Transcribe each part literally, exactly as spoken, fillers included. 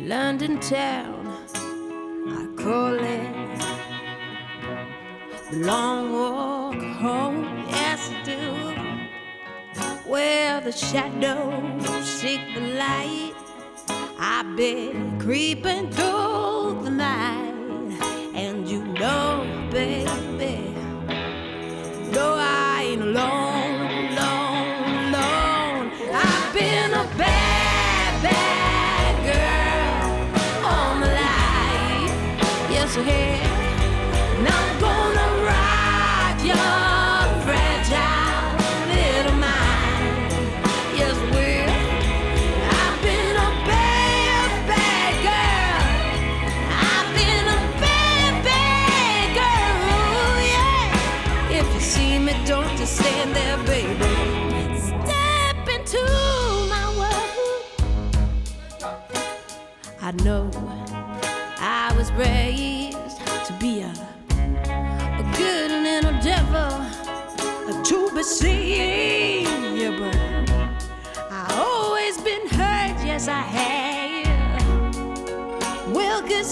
London town, I call it the long walk home. Yes, I do. Where the shadows seek the light, I've been creeping through the night. And you know, baby, no, I ain't alone, alone, alone. I've been a bad, bad girl all my life. Yes, I have. And I'm gonna rock your fragile little mind. Yes, I will. I've been a bad, bad girl. I've been a bad, bad girl, yeah. If you see me, don't just stand there, baby. Step into my world. I know I was raised to be a, a good and a devil, a to be seen, yeah, but I always been hurt, yes I have. Well, 'cause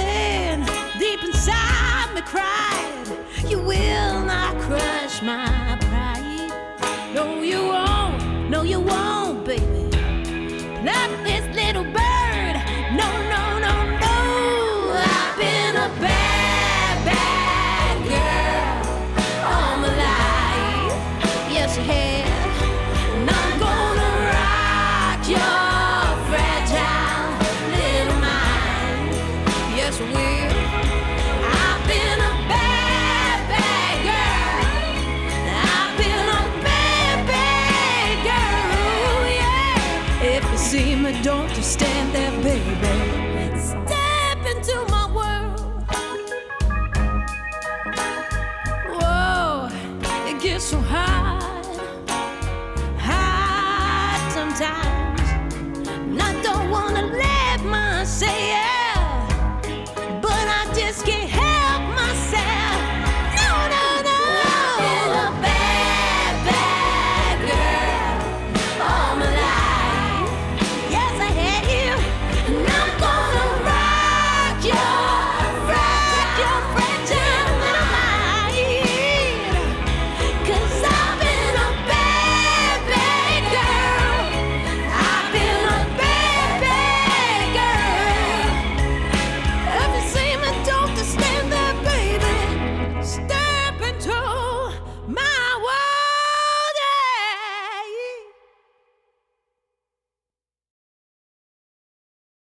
something deep inside me cried, you will not crush my